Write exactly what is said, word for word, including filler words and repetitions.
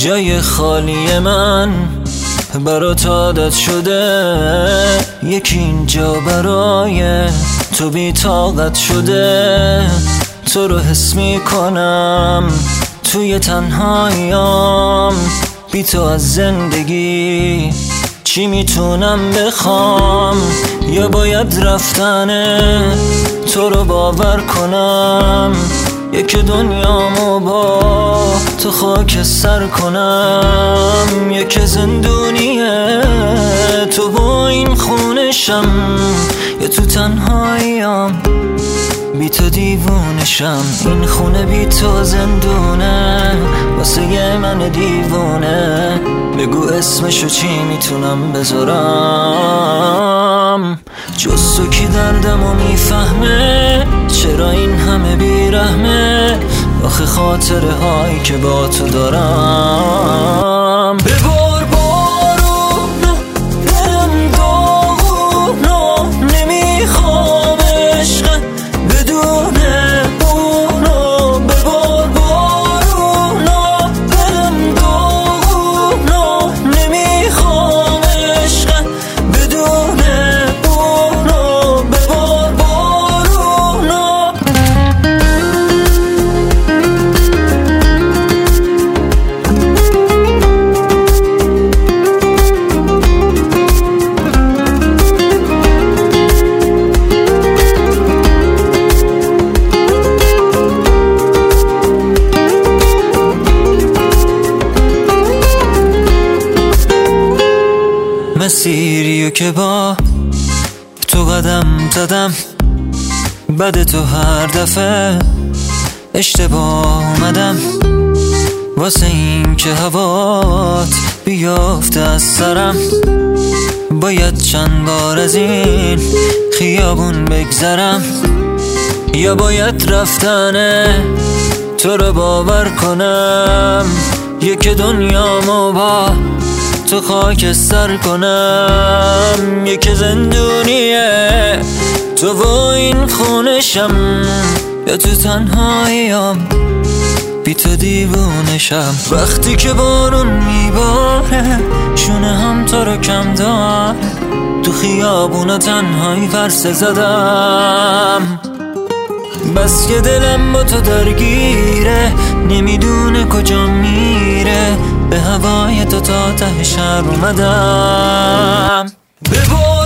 جای خالی من برات عادت شده، یکی اینجا برای تو بی طاقت شده. تو رو حس می کنم توی تنهاییام، بی تو از زندگی چی میتونم بخوام؟ یا باید رفتنه تو رو باور کنم، یک دنیامو با تو خاک سر کنم. یک زندونیه تو با این خونشم، یا تو تنهاییام بی تو دیوونشم. این خونه بی تو زندونه واسه من دیوونه. بگو اسمشو چی میتونم بذارم؟ جز تو کی دردمو میفهمه؟ چرا این همه بیرحمه؟ آخه خاطره هایی که با تو دارم. ببار بارونو دلم داغونو، نمیخوام عشق بدون اونو. ببار بارونو دلم داغونو، نمیخوام عشق بدون اونو. ببار بارونو. مسیریو که با تو قدم زدم، بعد تو هر دفعه اشتباه اومدم. واسه این که هوات بیافته از سرم، باید چند بار از این خیابون بگذرم. یا باید رفتنه تو رو باور کنم، یک دنیامو با تو خاک سر کنم. یک زندونیه تو و این خونشم، یا تو تنهاییام بی تو دیوونشم. وقتی که بارون میباره شونه هم تو رو کم داره، تو خیابونا تنهایی ورسه زدم. بس که دلم با تو درگیره، نمیدونه کجا میره. به هوای تو تا ته شهر اومدم.